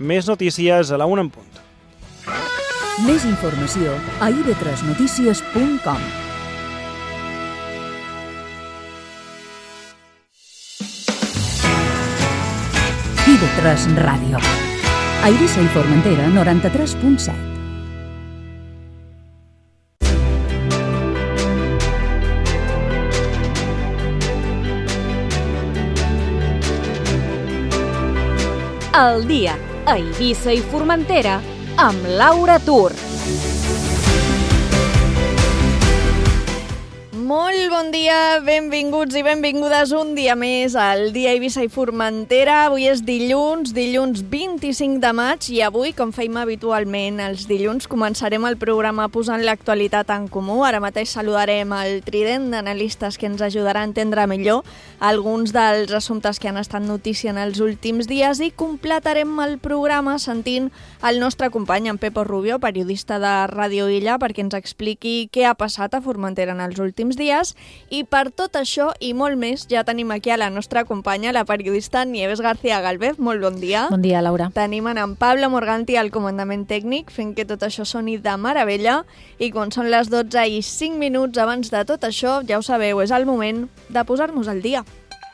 Més notícies a la 1 en punt. Més informació a ib3notícies.com. IB3 Ràdio. A Eivissa i Formentera, 93.7. El dia a Eivissa i Formentera amb Laura Tur. Molt bon dia, benvinguts i benvingudes un dia més al dia Eivissa i Formentera. Avui és dilluns 25 de maig i avui, com feim habitualment els dilluns, començarem el programa posant l'actualitat en comú. Ara mateix saludarem el trident d'analistes que ens ajudarà a entendre millor alguns dels assumptes que han estat notícia en els últims dies i completarem el programa sentint el nostre company, en Pepo Rubio, periodista de Ràdio Illa, perquè ens expliqui què ha passat a Formentera en els últims dies. I per tot això i molt més ja tenim aquí a la nostra companya, la periodista Nieves García Galvez. Molt bon dia. Bon dia, Laura. Tenim en Pablo Morganti al comandament tècnic fent que tot això soni de meravella i quan són les 12 i 5 minuts abans de tot això, ja ho sabeu, és el moment de posar-nos al dia.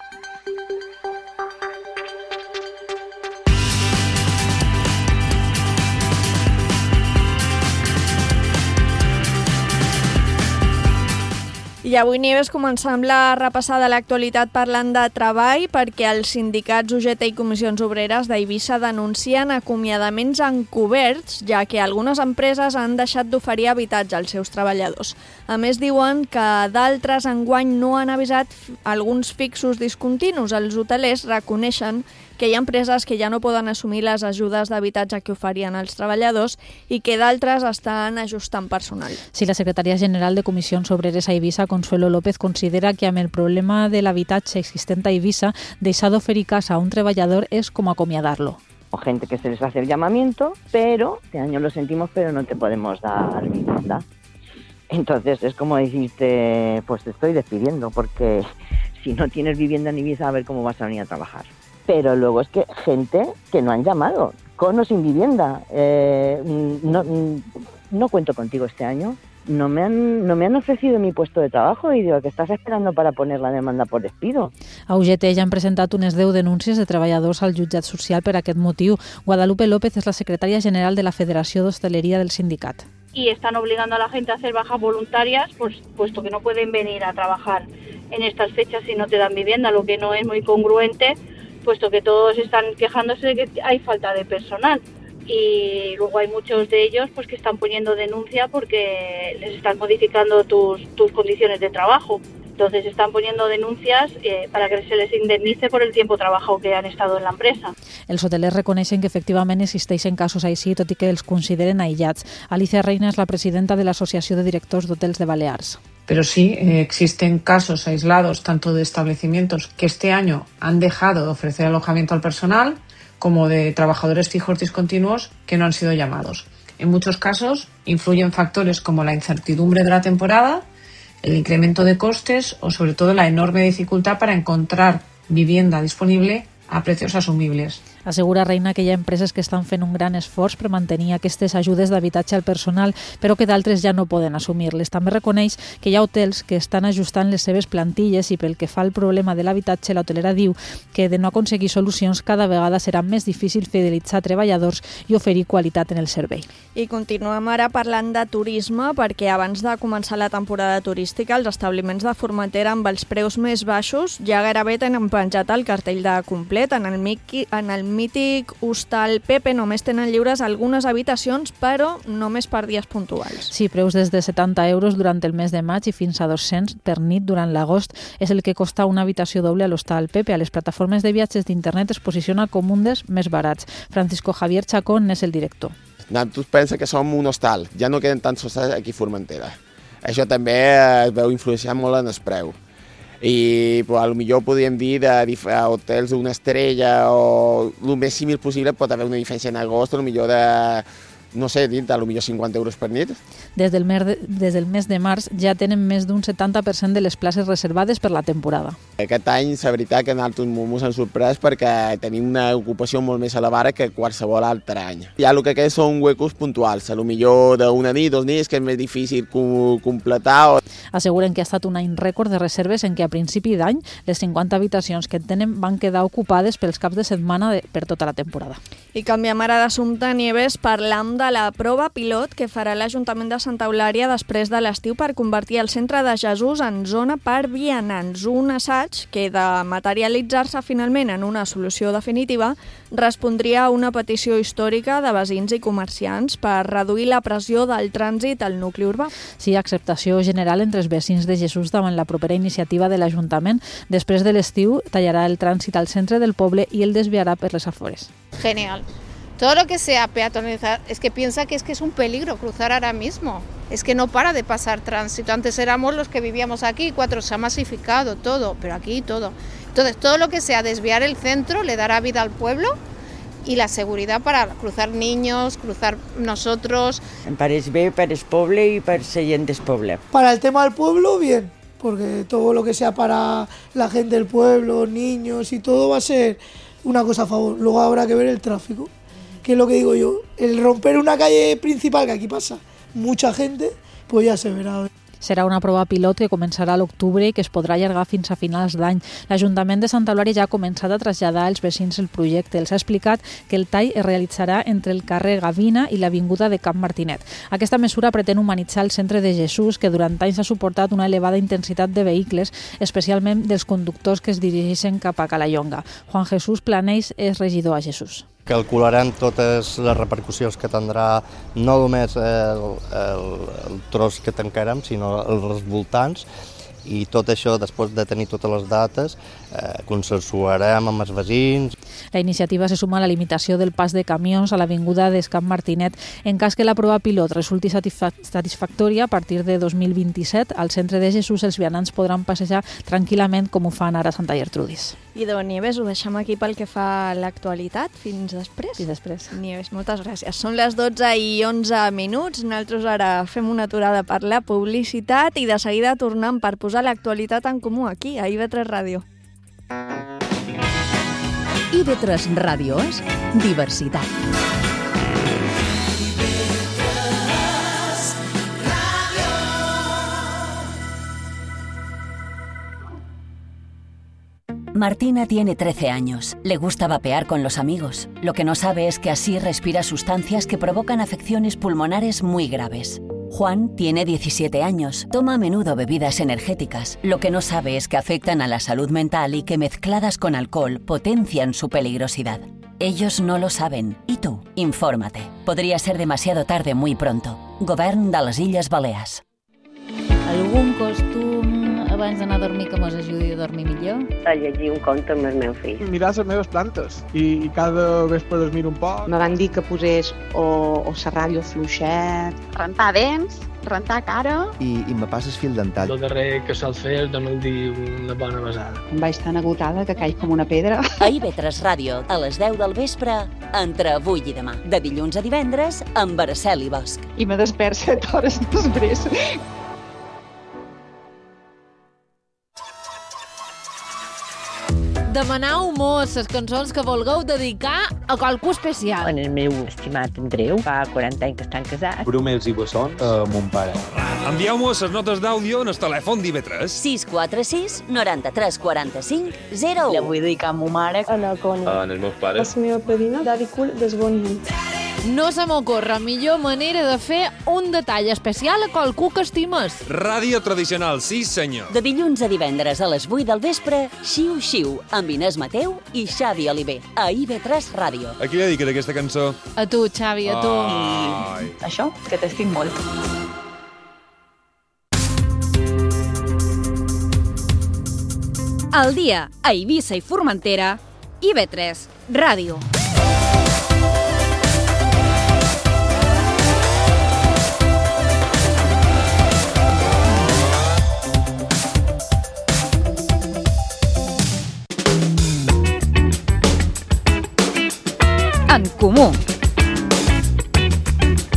I avui, Nieves, començam la repassada de l'actualitat parlant de treball perquè els sindicats UGT i Comissions Obreres d'Eivissa denuncien acomiadaments encoberts, ja que algunes empreses han deixat d'oferir habitatge als seus treballadors. A més, diuen que d'altres enguany no han avisat alguns fixos discontinus. Els hotelers reconeixen que hi ha empreses que ja no poden assumir les ajudes d'habitatge que oferien als treballadors i que d'altres estan ajustant personal. Sí, la secretària general de Comissions Obreres a Eivissa, Consuelo López, considera que amb el problema de l'habitatge existent a Eivissa, deixar d'oferir casa a un treballador és com acomiadar-lo. O gente que se les hace el llamamiento, pero este año lo sentimos, pero no te podemos dar vivienda. Entonces es como decirte, pues te estoy despidiendo, porque si no tienes vivienda en Ibiza, a ver cómo vas a venir a trabajar. Pero luego es que gente que no han llamado, con o sin vivienda. No cuento contigo este año. No me han ofrecido mi puesto de trabajo y digo, ¿qué estás esperando para poner la demanda por despido? A UGT ja han presentat unes 10 denúncies de treballadors al jutjat social per aquest motiu. Guadalupe López és la secretària general de la Federació d'Hostaleria del sindicat. Y están obligando a la gente a hacer bajas voluntarias, puesto que no pueden venir a trabajar en estas fechas si no te dan vivienda, lo que no es muy congruente, puesto que todos están quejándose de que hay falta de personal. Y luego hay muchos de ellos pues que están poniendo denuncia porque les están modificando tus condiciones de trabajo. Entonces están poniendo denuncias para que se les indemnice por el tiempo trabajado que han estado en la empresa. Els hotelers reconeixen que efectivament existeixen casos així, tot i que els consideren aïllats. Alicia Reina és la presidenta de l'Associació de Directors d'Hotels de Balears. Pero sí, existen casos aislados tanto de establecimientos que este año han dejado de ofrecer alojamiento al personal como de trabajadores fijos discontinuos que no han sido llamados. En muchos casos influyen factores como la incertidumbre de la temporada, el incremento de costes o sobre todo la enorme dificultad para encontrar vivienda disponible a precios asumibles. Assegura Reina que hi ha empreses que estan fent un gran esforç per mantenir aquestes ajudes d'habitatge al personal, però que d'altres ja no poden assumir-les. També reconeix que hi ha hotels que estan ajustant les seves plantilles i pel que fa al problema de l'habitatge, l'hotelera diu que de no aconseguir solucions cada vegada serà més difícil fidelitzar treballadors i oferir qualitat en el servei. I continuem ara parlant de turisme perquè abans de començar la temporada turística els establiments de Formentera amb els preus més baixos ja gairebé tenen penjat el cartell de complet. En el mític hostal Pepe només tenen lliures algunes habitacions, però només per dies puntuals. Sí, preus des de 70 euros durant el mes de maig i fins a 200 per nit durant l'agost és el que costa una habitació doble a l'hostal Pepe. A les plataformes de viatges d'internet es posiciona com un dels més barats. Francisco Javier Chacón és el director. Tu pensa que som un hostal, ja no queden tants hostals aquí a Formentera. Això també es veu influenciar molt en el preu. I potser podríem dir de hotels d'una estrella o el més símil possible pot haver una diferència en agost, potser de no sé, dit, potser 50 euros per nit. Des del mes de març ja tenen més d'un 70% de les places reservades per la temporada. Aquest any, la veritat que nosaltres ens hem sorprès perquè tenim una ocupació molt més elevada que qualsevol altre any. Ja el que queda són huecos puntuals, potser d'una nit, 2 nits, que és més difícil completar. Asseguren que ha estat un any rècord de reserves en què a principi d'any les 50 habitacions que tenen van quedar ocupades pels caps de setmana per tota la temporada. I canviem ara d'assumpte, Nieves, parlam de la prova pilot que farà l'Ajuntament de Santa Eulària després de l'estiu per convertir el Centre de Jesús en zona per vianants. Un assaig que, de materialitzar-se finalment en una solució definitiva, respondria a una petició històrica de veïns i comerciants per reduir la pressió del trànsit al nucli urbà. Sí, acceptació general entre els veïns de Jesús davant la propera iniciativa de l'Ajuntament. Després de l'estiu tallarà el trànsit al centre del poble i el desviarà per les afores. Genial. Todo lo que sea peatonalizar, es que piensa que es un peligro cruzar ahora mismo. Es que no para de pasar tránsito. Antes éramos los que vivíamos aquí, 4, se ha masificado todo, pero aquí todo. Entonces, todo lo que sea desviar el centro le dará vida al pueblo y la seguridad para cruzar niños, cruzar nosotros. Em pareix bé per el poble i per la gent del poble. Para el tema del pueblo, bien, porque todo lo que sea para la gente del pueblo, niños y todo va a ser una cosa a favor. Luego habrá que ver el tráfico, que es lo que digo yo. El romper una calle principal, que aquí pasa mucha gente, pues ya se verá. Serà una prova pilot que començarà a l'octubre i que es podrà allargar fins a finals d'any. L'Ajuntament de Santa Eulària ja ha començat a traslladar als veïns el projecte. Els ha explicat que el tall es realitzarà entre el carrer Gavina i l'avinguda de Camp Martinet. Aquesta mesura pretén humanitzar el centre de Jesús, que durant anys ha suportat una elevada intensitat de vehicles, especialment dels conductors que es dirigeixen cap a Calallonga. Juan Jesús Planells és regidor a Jesús. Calcularem totes les repercussions que tindrà no només el tros que tancarem, sinó els voltants, i tot això, després de tenir totes les dates, consensuarem amb els veïns. La iniciativa se suma a la limitació del pas de camions a l'avinguda d'Escamp Martinet. En cas que la prova pilot resulti satisfactòria, a partir de 2027, al centre de Jesús els vianants podran passejar tranquil·lament com ho fan ara a Santa Gertrudis. I de Nieves, ho deixem aquí pel que fa a l'actualitat. Fins després. Fins després. Nieves, moltes gràcies. Són les 12:11. Nosaltres ara fem una aturada per la publicitat i de seguida tornem per posar l'actualitat en comú aquí, a IB3 Ràdio. IB3 Ràdio és diversitat. Martina tiene 13 años. Le gusta vapear con los amigos. Lo que no sabe es que así respira sustancias que provocan afecciones pulmonares muy graves. Juan tiene 17 años. Toma a menudo bebidas energéticas. Lo que no sabe es que afectan a la salud mental y que mezcladas con alcohol potencian su peligrosidad. Ellos no lo saben. ¿Y tú? Infórmate. Podría ser demasiado tarde muy pronto. Govern de les Illes Balears. Algun costum abans d'anar a dormir que mos ajudi a dormir millor? A llegir un conte amb el meu fill. Mirar les meves plantes i cada vespre les miro un poc. Me van dir que posés o la ràdio fluixet, rentar dents, rentar cara. I me passes fil dental. El darrer que sol fer és donar-li dir una bona besada. Em vaig tan agotada que caig com una pedra. A IB3 Ràdio, a les 10 del vespre, entre avui i demà. De dilluns a divendres, amb Araceli Bosch. I me despert 7 hores després. Demanau mos les cançons que vulgueu dedicar a qualcú especial. En el meu estimat Andreu, fa 40 anys que estan casats. Brumels i bessons a mon pare. Envieu-mos les notes d'àudio en el telèfon d'IB3. 646 93 45 01. La vull dedicar a ma mare. En el Coni. En els meus pares. La meva padrina, Daddy Cool d'Esboniment. No se m'ocorre millor manera de fer un detall especial a qualcú que estimes. Ràdio tradicional, sí senyor. De dilluns a divendres a les 8 del vespre, Xiu Xiu, amb Inés Mateu i Xavi Oliver, a IB3 Ràdio. A qui dediques aquesta cançó? A tu, Xavi, a tu. I això, que t'estic molt. Al dia, a Eivissa i Formentera, IB3 Ràdio. En comú.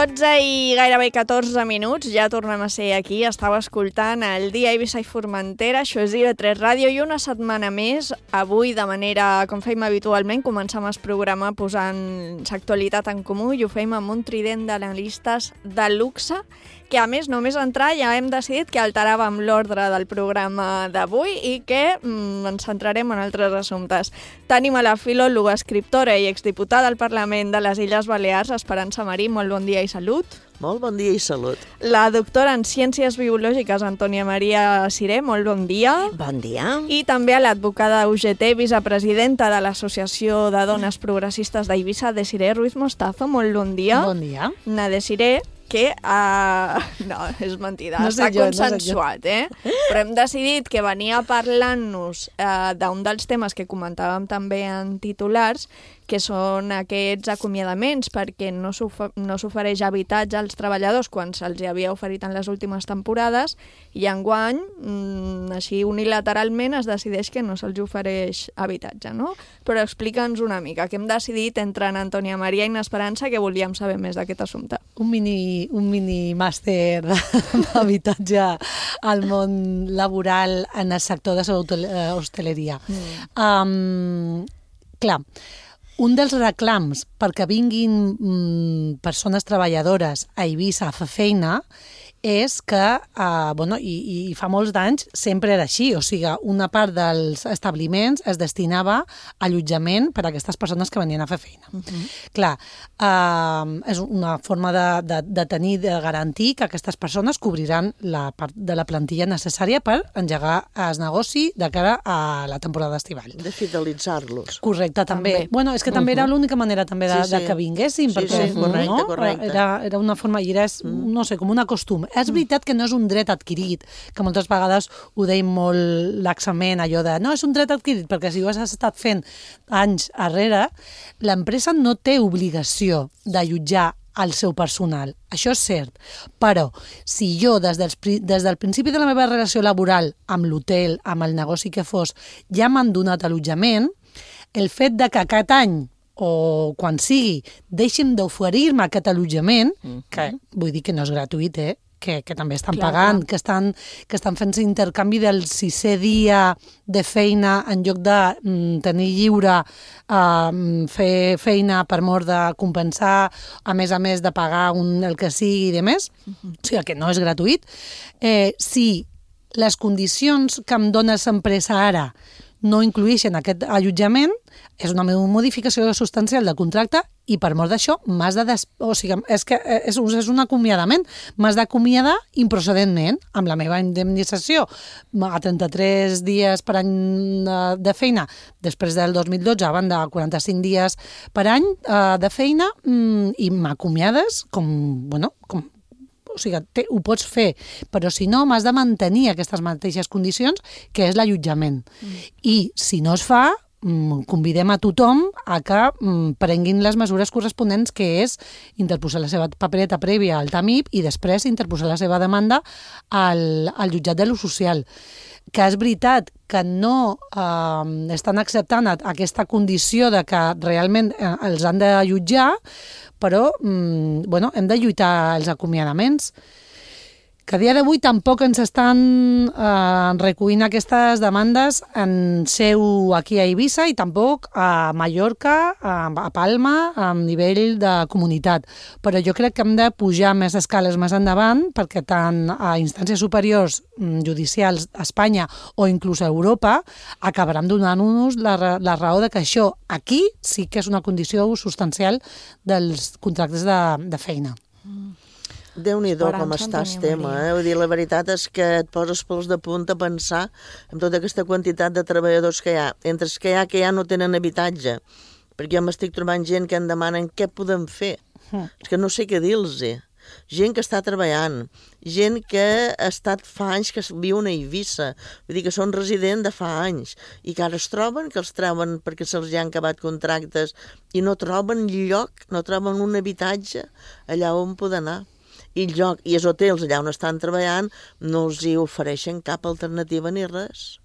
12 i gairebé 14 minuts, ja tornem a ser aquí. Estau escoltant el Dia Eivissa i Formentera, això és IB3 Ràdio, i una setmana més, avui de manera, com fem habitualment, comencem el programa posant l'actualitat en comú i ho fem amb un trident d'analistes de luxe, que a més, només entrar ja hem decidit que alteràvem l'ordre del programa d'avui i que ens centrarem en altres assumptes. Tenim a la filòloga, escriptora i exdiputada al Parlament de les Illes Balears, Esperança Marí, molt bon dia i salut. Molt bon dia i salut. La doctora en Ciències Biològiques, Antònia Maria Siré, molt bon dia. Bon dia. I també a l'advocada UGT, vicepresidenta de l'Associació de Dones Progressistes d'Eivissa, Desiré Ruiz Mostazo, molt bon dia. Bon dia. Na Desiré, que... no, és mentida, no està consensuat, Però hem decidit que venia parlant-nos d'un dels temes que comentàvem també en titulars, que són aquests acomiadaments, perquè no s'ofereix habitatge als treballadors quan se'ls havia oferit en les últimes temporades, i enguany, així unilateralment, es decideix que no se'ls ofereix habitatge, no? Però explica'ns una mica, que hem decidit entre en Antònia Maria i Esperança que volíem saber més d'aquest assumpte. Un mini màster d'habitatge al món laboral en el sector de l'hostaleria. Clar, un dels reclams perquè vinguin persones treballadores a Eivissa a fer feina és que, i fa molts d'anys sempre era així, o sigui, una part dels establiments es destinava a allotjament per a aquestes persones que venien a fer feina. Clar, és una forma de tenir, de garantir que aquestes persones cobriran la part de la plantilla necessària per engegar el negoci de cara a la temporada estival. De fidelitzar-los. Correcte, també. Bueno, és que també era l'única manera també de que vinguessin. Sí, correcte. Era una forma, i era, no sé, com un costum. És veritat que no és un dret adquirit, que moltes vegades ho deim molt laxament, allò de no, és un dret adquirit, perquè si ho has estat fent anys arrere, l'empresa no té obligació d'allotjar al seu personal. Això és cert. Però si jo, des del principi de la meva relació laboral amb l'hotel, amb el negoci que fos, ja m'han donat allotjament, el fet de que aquest any o quan sigui, deixin d'oferir-me aquest allotjament, que vull dir que no és gratuït, que també estan pagant, que estan fent intercanvi del 6è dia de feina en lloc de tenir lliure fer feina per mort de compensar, a més de pagar el que sigui i de més, o sigui que no és gratuït. Si les condicions que em dona l'empresa ara no incluïxen aquest allotjament, és una modificació substancial del contracte i per mort d'això és un acomiadament. M'has d'acomiadar improcedentment amb la meva indemnització a 33 dies per any de feina, després del 2012 van de 45 dies per any de feina i m'acomiades o sigui, ho pots fer, però si no, m'has de mantenir aquestes mateixes condicions, que és l'allotjament. I si no es fa, convidem a tothom a que prenguin les mesures corresponents, que és interposar la seva papereta prèvia al TAMIP i després interposar la seva demanda al jutjat de l'ús social. Que és veritat que no estan acceptant aquesta condició de que realment els han de jutjar, però hem de lluitar els acomiadaments. Que a dia d'avui tampoc ens estan recollint aquestes demandes en seu aquí a Eivissa i tampoc a Mallorca, a Palma, a nivell de comunitat. Però jo crec que hem de pujar més escales més endavant perquè tant a instàncies superiors judicials a Espanya o inclús a Europa acabaran donant-nos la raó de que això aquí sí que és una condició substancial dels contractes de feina. Déu-n'hi-do com està el tema, Vull dir, la veritat és que et poses pels de punta a pensar en tota aquesta quantitat de treballadors que hi ha, entre els que ja no tenen habitatge, perquè jo m'estic trobant gent que em demanen què podem fer. És que no sé què dir-los. Gent que està treballant, gent que ha estat fa anys que viuen a Eivissa, vull dir que són residents de fa anys, i que ara es troben, que els treuen perquè se'ls ja han acabat contractes i no troben lloc, no troben un habitatge allà on poden anar. I els hotels allà on estan treballant no els hi ofereixen cap alternativa ni res.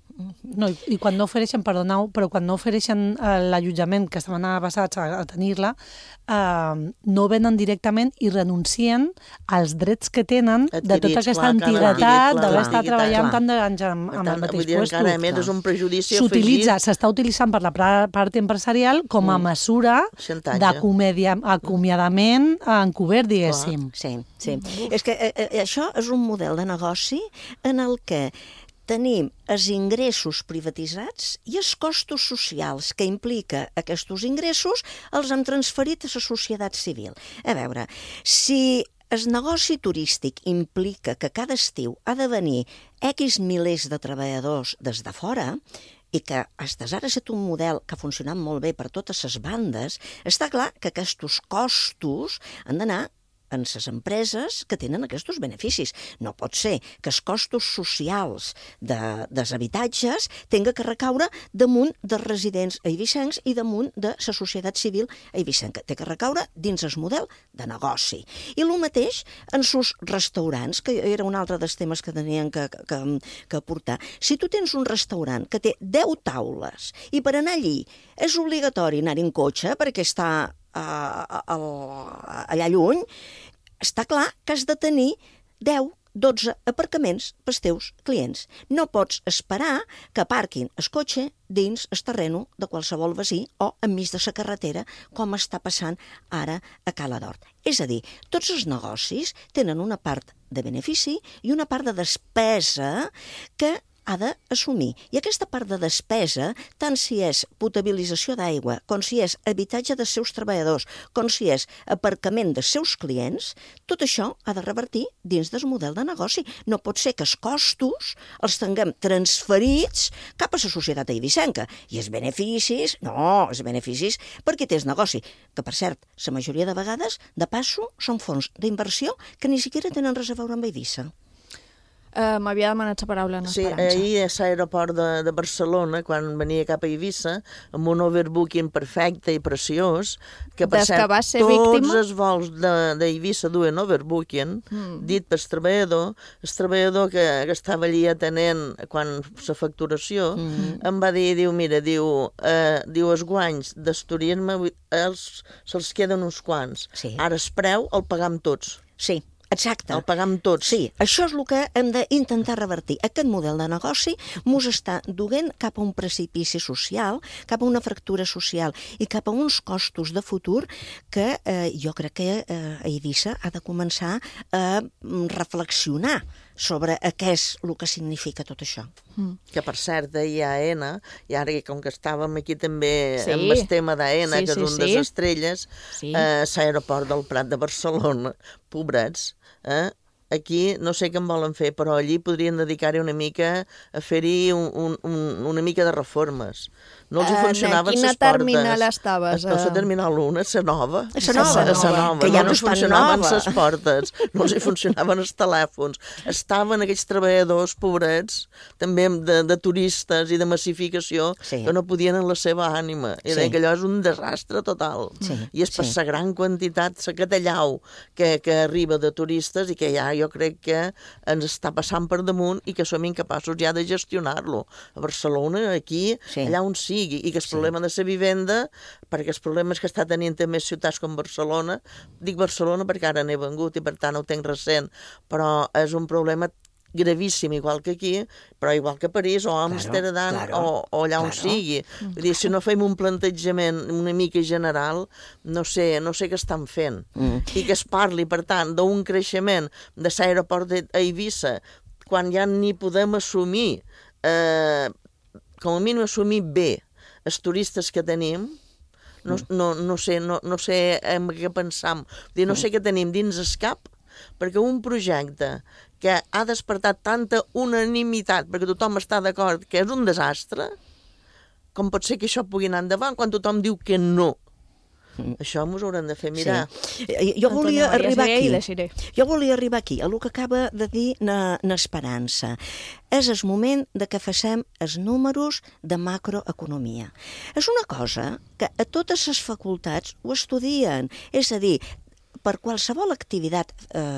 No, i quan no ofereixen, perdoneu, però quan no ofereixen l'allotjament que estaven basats a tenir-la, no venen directament i renuncien als drets que tenen de tota aquesta antiguitat d'haver estat treballant tant d'anys amb el mateix lloc. S'està utilitzant per la part empresarial com a mesura d'acomiadament encobert, diguéssim. Sí. És que això és un model de negoci en el que tenim els ingressos privatitzats i els costos socials que implica aquests ingressos els hem transferit a la societat civil. A veure, si el negoci turístic implica que cada estiu ha de venir X milers de treballadors des de fora i que fins ara ha estat un model que ha funcionat molt bé per totes les bandes, està clar que aquests costos han d'anar en les empreses que tenen aquests beneficis. No pot ser que els costos socials dels habitatges tinga que recaure damunt dels residents eivissencs i damunt de la societat civil eivissenca. Té que recaure dins el model de negoci. I el mateix en els restaurants, que era un altre dels temes que tenien que portar. Si tu tens un restaurant que té 10 taules i per anar allí és obligatori anar en cotxe perquè està allà lluny, està clar que has de tenir 10-12 aparcaments pels teus clients. No pots esperar que aparquin el cotxe dins el terreno de qualsevol vecí o enmig de la carretera, com està passant ara a Cala d'Hort. És a dir, tots els negocis tenen una part de benefici i una part de despesa que ha d'assumir. I aquesta part de despesa, tant si és potabilització d'aigua, com si és habitatge dels seus treballadors, com si és aparcament dels seus clients, tot això ha de revertir dins del model de negoci. No pot ser que els costos els tinguem transferits cap a la societat eivissenca. I els beneficis, per qui té el negoci, que per cert, la majoria de vegades, de passo, són fons d'inversió que ni siquiera tenen res a veure amb Eivissa. M'havia demanat la paraula en Esperança. Sí, ahir a l'aeroport de Barcelona, quan venia cap a Eivissa, amb un overbooking perfecte i preciós, que per cert, tots els vols d'Eivissa duen overbooking, dit pel treballador que estava allí atenent quan la facturació, em va dir, els guanys d'estudiar-me se'ls queden uns quants. Ara el preu el pagam tots. Sí. Exacte. El pagam tots. Sí, això és el que hem d'intentar revertir. Aquest model de negoci mos està duent cap a un precipici social, cap a una fractura social i cap a uns costos de futur que jo crec que Eivissa ha de començar a reflexionar sobre què és el que significa tot això. Que per cert, ahir a AENA, i ara com que estàvem aquí també amb el tema d'AENA, que és un de les estrelles, l'aeroport del Prat de Barcelona, pobrets, aquí no sé què en volen fer, però allí podrien dedicar-hi una mica a fer-hi una mica de reformes. No els hi funcionaven les portes. A quina terminal estaves? No, la terminal 1, la nova. La nova, que ja no és tan nova. No els funcionaven les portes, no els hi funcionaven els telèfons. Estaven aquells treballadors pobrets, també de turistes i de massificació, que no podien en la seva ànima. I deia que allò és un desastre total. I és per la gran quantitat, la catallau que arriba de turistes i que ja jo crec que ens està passant per damunt i que som incapaços ja de gestionar-lo. A Barcelona, aquí, allà on sigui, i que el problema de la vivenda, perquè els problemes que està tenint també ciutats com Barcelona, dic Barcelona perquè ara n'he vengut i per tant ho tenc recent, però és un problema gravíssim, igual que aquí, però igual que París o Amsterdam o allà on sigui. Vull dir, si no fem un plantejament una mica general, no sé què estan fent. I que es parli, per tant, d'un creixement de l'aeroport d'Eivissa, quan ja ni podem assumir, com a mínim assumir bé els turistes que tenim, no sé en què pensam. No sé què tenim dins el cap, perquè un projecte que ha despertat tanta unanimitat, perquè tothom està d'acord que és un desastre, com pot ser que això pugui anar endavant quan tothom diu que no? Això ens haurem de fer mirar. Jo volia arribar aquí, a el que acaba de dir n'Esperança. És el moment de que facem els números de macroeconomia. És una cosa que a totes les facultats ho estudien, és a dir, per qualsevol activitat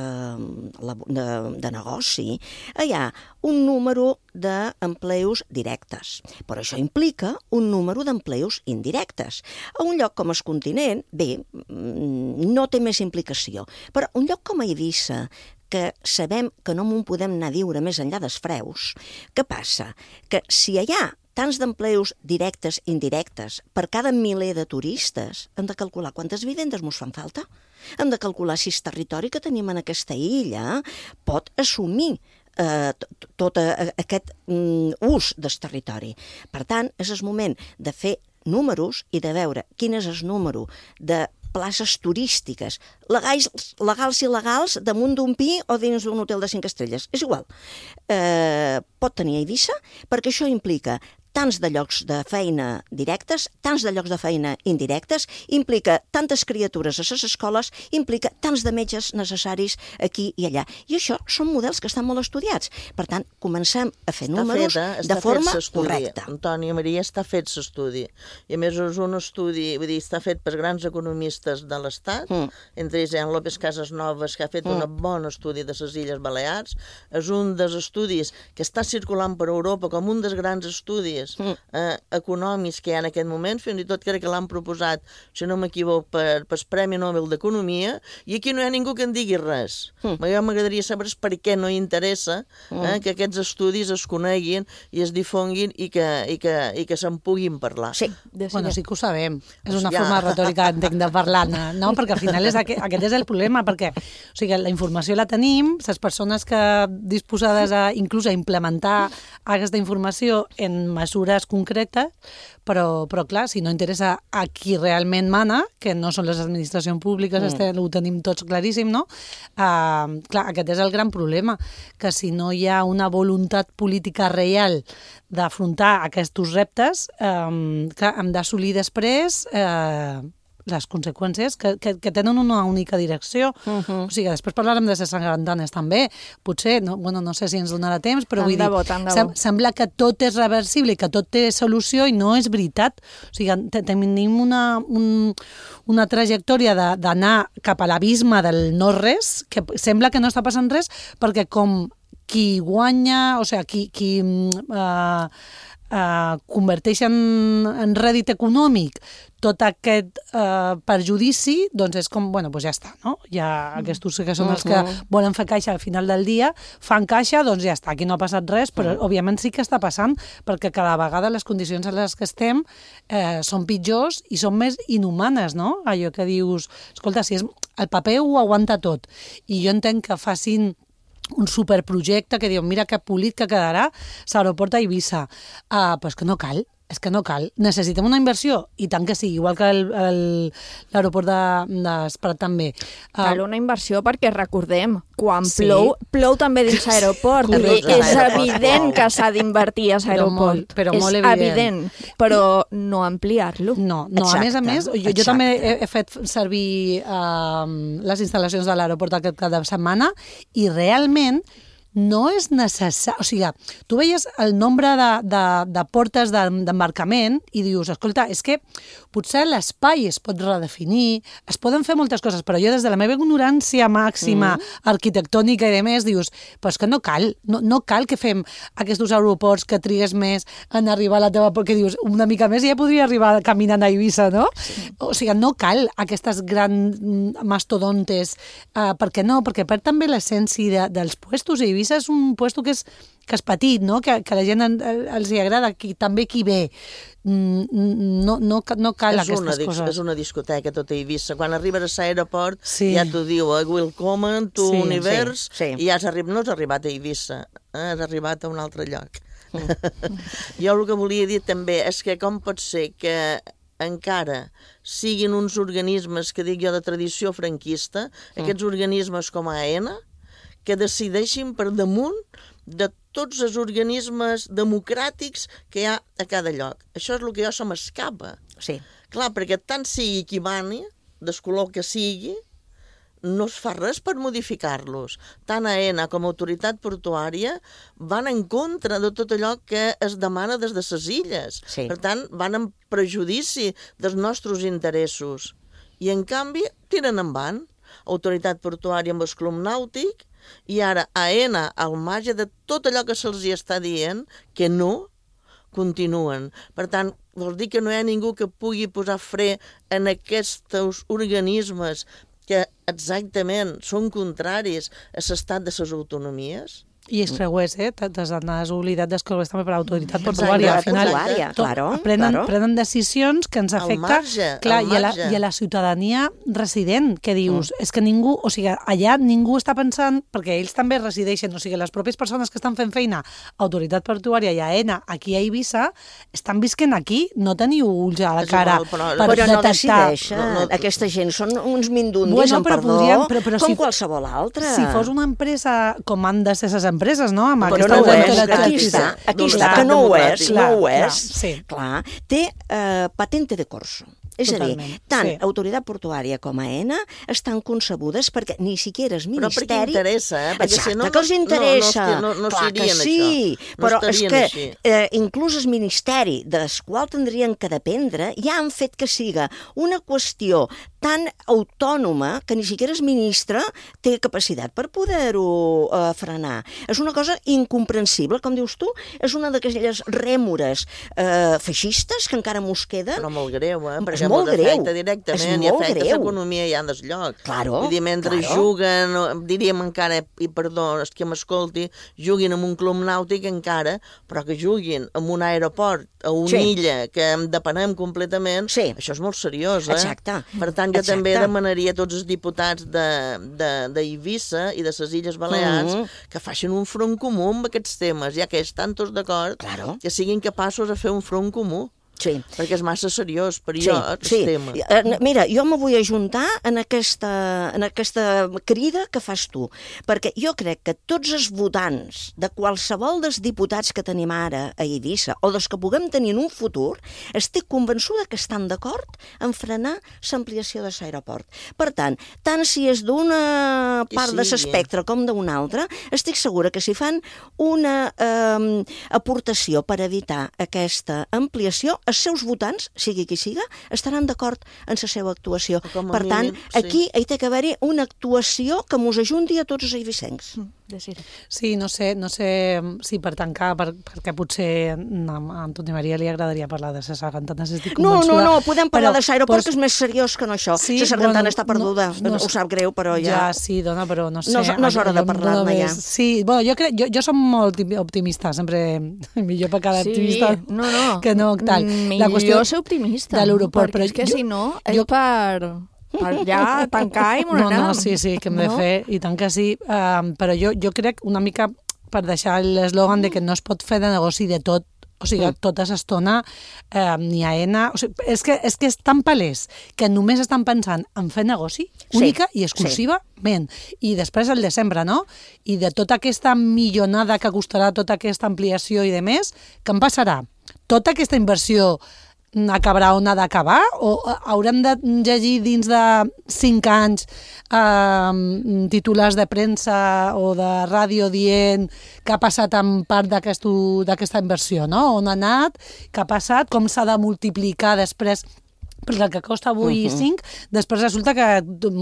de negoci hi ha un número d'empleus directes, però això implica un número d'empleus indirectes. A un lloc com el Continent, bé, no té més implicació, però un lloc com a Eivissa, que sabem que no m'ho podem anar a viure més enllà dels freus, què passa? Que si hi ha tants d'empleus directes i indirectes per cada miler de turistes, hem de calcular quantes vivendes ens fan falta. Hem de calcular si el territori que tenim en aquesta illa pot assumir tot aquest ús del territori. Per tant, és el moment de fer números i de veure quin és el número de places turístiques, legals i il·legals, damunt d'un pi o dins d'un hotel de 5 estrelles. És igual. Pot tenir a Eivissa, perquè això implica tants de llocs de feina directes, tants de llocs de feina indirectes, implica tantes criatures a les escoles, implica tants de metges necessaris aquí i allà. I això són models que estan molt estudiats. Per tant, comencem a fer números de forma correcta. Antònia Maria, està fet l'estudi. I a més és un estudi, vull dir, està fet per grans economistes de l'Estat, entre ells Jean López Casasnovas, que ha fet un bon estudi de les Illes Balears. És un dels estudis que està circulant per Europa com un dels grans estudis econòmics que hi ha en aquest moment, fins i tot crec que l'han proposat, si no m'equivoco, per el Premi Nobel d'Economia, i aquí no hi ha ningú que en digui res. Jo m'agradaria saber per què no interessa que aquests estudis es coneguin i es difonguin i que se'n puguin parlar. Sí, bueno, sí que ho sabem. És una forma retòrica, entenc, de parlar, no? Perquè al final aquest és el problema, perquè o sigui, la informació la tenim, les persones que disposades inclús a implementar aquesta informació en mesures concretes, però clar, si no interessa a qui realment mana, que no són les administracions públiques, ho tenim tots claríssim, no? Clar, aquest és el gran problema, que si no hi ha una voluntat política real d'afrontar aquests reptes, clar, hem d'assolir després les conseqüències que tenen una única direcció. O sigui, després parlarem de les sargantanes també. Potser, no sé si ens donarà temps, però vull dir, sembla que tot és reversible i que tot té solució i no és veritat. O sigui, tenim una trajectòria d'anar cap a l'abisme del no-res, que sembla que no està passant res, perquè com qui guanya, o sigui, qui converteix en rèdit econòmic tot aquest perjudici, doncs és com, bueno, doncs ja està, no? Ja aquests que són els que volen fer caixa al final del dia, fan caixa, doncs ja està, aquí no ha passat res, però òbviament sí que està passant, perquè cada vegada les condicions en les que estem són pitjors i són més inhumanes, no? Allò que dius, escolta, si el paper ho aguanta tot, i jo entenc que facin un superprojecte que diu, mira que polit que quedarà l'aeroport a Eivissa. Però és que no cal. És que no cal. Necessitem una inversió, i tant que sí, igual que l'aeroport d'Esprat també. Cal una inversió perquè, recordem, quan plou també dins l'aeroport. És evident que s'ha d'invertir a l'aeroport. Però molt evident. Però no ampliar-lo. No, a més, jo també he fet servir les instal·lacions de l'aeroport aquest cap de setmana i realment no és necessari. O sigui, tu veies el nombre de portes d'embarcament i dius, escolta, és que potser l'espai es pot redefinir, es poden fer moltes coses, però jo des de la meva ignorància màxima arquitectònica i de més, dius, però és que no cal que fem aquests aeroports que trigues més en arribar a la teva port, que dius, una mica més ja podria arribar caminant a Eivissa, no? O sigui, no cal aquestes grans mastodontes, perquè no, perquè perd també l'essència dels puestos. Eivissa és un puesto que és petit, no? Que a la gent els hi agrada, també qui ve. No cal aquestes coses. És una discoteca tota Eivissa. Quan arribes a l'aeroport ja t'ho diu, Willkommen to Univers, i ja no has arribat a Eivissa, has arribat a un altre lloc. Jo el que volia dir també és que com pot ser que encara siguin uns organismes, que dic jo, de tradició franquista, aquests organismes com AENA, que decideixin per damunt de tots els organismes democràtics que hi ha a cada lloc. Això és el que jo se m'escapa. Sí. Clar, perquè tant sigui qui mani, del color que sigui, no es fa res per modificar-los. Tant AENA com a autoritat portuària van en contra de tot allò que es demana des de les illes. Sí. Per tant, van en prejudici dels nostres interessos. I, en canvi, tiren endavant. Autoritat Portuària amb el Club Nàutic, i ara AENA, al marge de tot allò que se'ls està dient, que no, continuen. Per tant, vol dir que no hi ha ningú que pugui posar fre en aquests organismes que exactament són contraris a l'estat de les autonomies? I els creuers, t'has oblidat dels creuers també per l'autoritat portuària. Al final, prenen decisions que ens afecten i a la ciutadania resident, que dius, és que ningú, o sigui, allà ningú està pensant, perquè ells també resideixen, o sigui, les pròpies persones que estan fent feina a autoritat portuària i a AENA, aquí a Eivissa, estan visquent aquí, no teniu ulls a la cara per detectar. Però no decideixen, aquesta gent són uns mindundis, amb perdó, com qualsevol altra. Si fos una empresa com han de ser les empreses, no? Però no ho és, aquí està, que no ho és. Clar, té patente de corso. És a dir, tant Autoritat Portuària com AENA estan concebudes perquè ni siquiera el Ministeri... Però perquè interessa, Exacte, que els interessa. No clar que sí, però és que inclús el Ministeri, del qual tindrien que dependre, ja han fet que siga una qüestió tan autònoma que ni siquiera el ministre té capacitat per poder-ho frenar. És una cosa incomprensible, com dius tu, és una d'aquelles rèmores feixistes que encara mos queden. Però molt greu, però és molt greu. Afecta directament i afecta l'economia ja del lloc. Claro, vull dir, mentre juguen, diríem encara, i perdó, és que m'escolti, juguin en un club nàutic encara, però que juguin en un aeroport, a una illa que em depenem completament, això és molt seriós, Exacte. Per tant, jo també demanaria a tots els diputats d'Eivissa i de les Illes Balears que facin un front comú amb aquests temes, ja que estan tots d'acord, que siguin capaços de fer un front comú. Sí. Perquè és massa seriós per jo, el tema. Mira, jo me vull ajuntar en aquesta crida que fas tu, perquè jo crec que tots els votants de qualsevol dels diputats que tenim ara a Eivissa, o dels que puguem tenir en un futur, estic convençuda que estan d'acord en frenar l'ampliació de l'aeroport. Per tant si és d'una part de l'espectre com d'una altra, estic segura que si fan una aportació per evitar aquesta ampliació, els seus votants, sigui qui siga, estaran d'acord en la seva actuació. Per tant, aquí hi té que haver-hi una actuació que mos ajunti a tots els eivissencs. Sí, no sé si per tancar, perquè potser a Antoni Maria li agradaria parlar de les sargantanes, estic convençuda. No, podem parlar de l'aeroport, que és més seriós que no això. La sargantana està perduda, ho sap greu, però ja... Ja, sí, dona, però no sé... No és hora de parlar-ne ja. Sí, jo som molt optimista, sempre millor per cada optimista que no, tal. Millor ser optimista, de l'aeroport, perquè és que si no, és per ja tancar i m'ho No, sí, que hem de fer, i tant que sí, però jo crec una mica per deixar l'eslògan de que no es pot fer de negoci de tot, o sigui, tota l'estona ni AENA... O sigui, és que és tan palès que només estan pensant en fer negoci, única i exclusivament. I després el desembre, no? I de tota aquesta millonada que costarà tota aquesta ampliació i de més, què en passarà? Tota aquesta inversió acabarà on ha d'acabar? O haurem de llegir dins de 5 anys titulars de premsa o de ràdio dient què ha passat amb part d'aquesta inversió, no? On ha anat, què ha passat, com s'ha de multiplicar després, perquè el que costa avui 5, després resulta que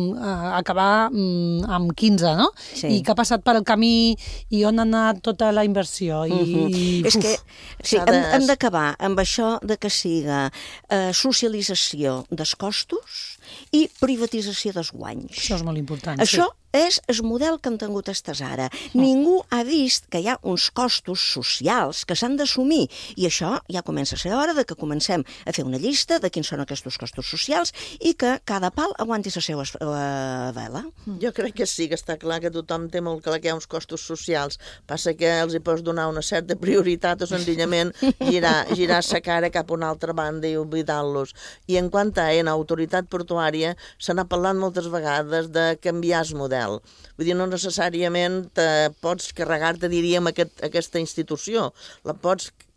acabar amb 15, no? I què ha passat per el camí i on ha anat tota la inversió? És que hem d'acabar amb això de que siga socialització dels costos i privatització dels guanys. Això és molt important. Això és el model que hem tingut estes ara. Ningú ha vist que hi ha uns costos socials que s'han d'assumir, i això ja comença a ser hora de que comencem a fer una llista de quins són aquests costos socials i que cada pal aguanti la seva vela. Jo crec que sí, que està clar que tothom té molt clar que hi ha uns costos socials. Passa que els hi pots donar una certa prioritat o senzillament girar la cara cap a una altra banda i oblidar-los. I en quant a AENA, Autoritat Portuària, se n'ha parlat moltes vegades de canviar el model. Vull dir, no necessàriament pots carregar-te, diríem, aquesta institució. La pots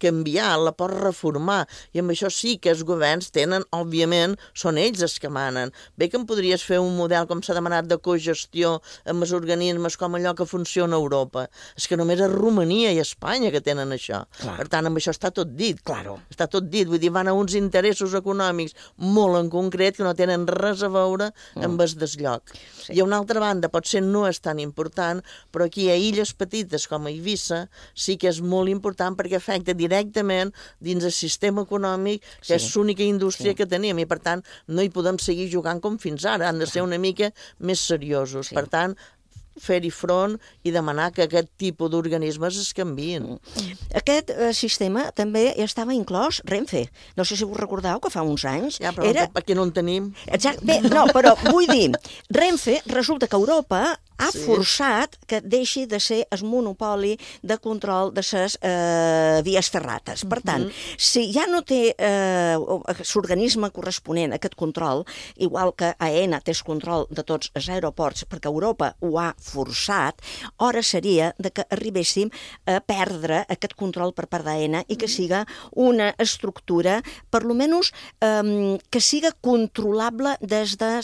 canviar, la pot reformar, i amb això sí que els governs tenen, òbviament, són ells els que manen. Bé que em podries fer un model, com s'ha demanat, de cogestió amb els organismes com allò que funciona a Europa. És que només a Romania i a Espanya que tenen això. Clar. Per tant, amb això està tot dit. Claro. Està tot dit, vull dir, van a uns interessos econòmics molt en concret que no tenen res a veure amb el deslloc. Sí. I a una altra banda, potser no és tan important, però aquí a illes petites com a Eivissa sí que és molt important perquè afecta directament dins el sistema econòmic, que és l'única indústria que tenim, i per tant no hi podem seguir jugant com fins ara, han de ser una mica més seriosos. Per tant, fer-hi front i demanar que aquest tipus d'organismes es canviïn. Aquest sistema també estava inclòs Renfe. No sé si us recordeu que fa uns anys... Ja, però aquí no en tenim. Exacte. Bé, no, però vull dir, Renfe resulta que Europa ha forçat que deixi de ser el monopoli de control de les vies ferrates. Per tant, si ja no té l'organisme corresponent a aquest control, igual que AENA té el control de tots els aeroports, perquè Europa ho ha forçat, hora seria de que arribéssim a perdre aquest control per part d'AENA i que siga una estructura, per lo menys, que siga controlable des de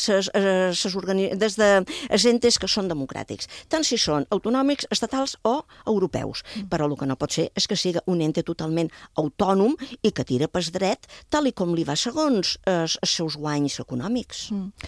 els entes que són democràtics, tant si són autonòmics, estatals o europeus. Però el que no pot ser és que siga un ente totalment autònom i que tira pas dret, tal i com li va segons els seus guanys econòmics.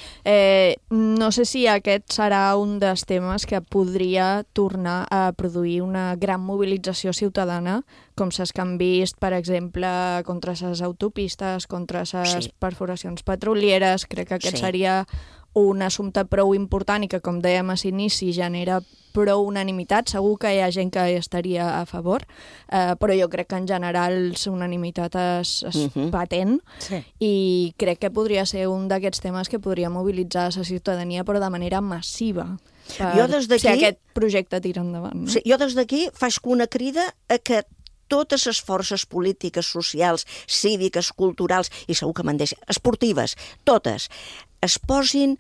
No sé si aquest serà un dels temes que podria tornar a produir una gran mobilització ciutadana, com s'ha vist, per exemple, contra les autopistes, contra les perforacions petrolieres. Crec que aquest seria un assumpte prou important i que, com dèiem a l'inici, genera prou unanimitat. Segur que hi ha gent que hi estaria a favor, però jo crec que en general l'unanimitat és patent i crec que podria ser un d'aquests temes que podria mobilitzar la ciutadania, però de manera massiva. Si aquest projecte tira endavant. Sí, jo des d'aquí faig una crida a que totes les forces polítiques, socials, cíviques, culturals, i segur que me'n deixa, esportives, totes, es posin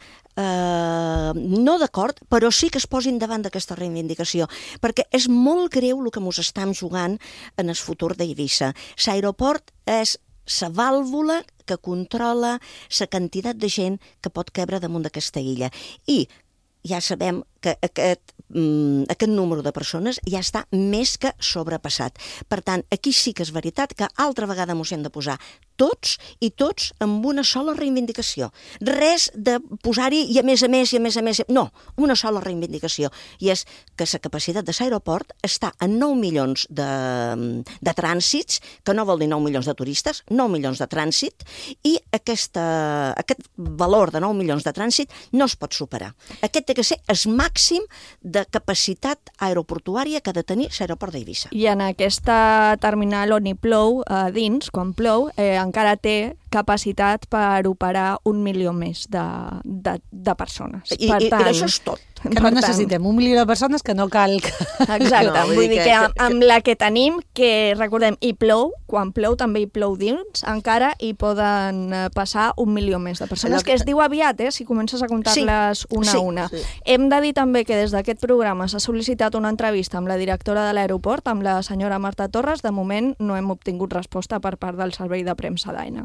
no d'acord, però sí que es posin davant d'aquesta reivindicació, perquè és molt greu el que ens estem jugant en el futur d'Eivissa. L'aeroport és la vàlvula que controla la quantitat de gent que pot cabre damunt d'aquesta illa. I ja sabem que aquest número de persones ja està més que sobrepassat. Per tant, aquí sí que és veritat que altra vegada ens hem de posar tots i tots amb una sola reivindicació. Res de posar-hi i a més, no, una sola reivindicació. I és que la capacitat de l'aeroport està a 9 milions de trànsits, que no vol dir 9 milions de turistes, 9 milions de trànsit, i aquest valor de 9 milions de trànsit no es pot superar. Aquest té que ser el màxim de capacitat aeroportuària que ha de tenir l'aeroport d'Eivissa. I en aquesta terminal on hi plou, dins, quan plou, encara té capacitat per operar 1 milió més de persones. I això és tot. Que no necessitem 1 milió de persones, que no cal... Exacte, vull dir que amb la que tenim, que recordem, hi plou, quan plou també hi plou dins, encara hi poden passar 1 milió més de persones, que es diu aviat, si comences a comptar-les una a una. Hem de dir també que des d'aquest programa s'ha sol·licitat una entrevista amb la directora de l'aeroport, amb la senyora Marta Torres. De moment no hem obtingut resposta per part del servei de premsa d'AENA.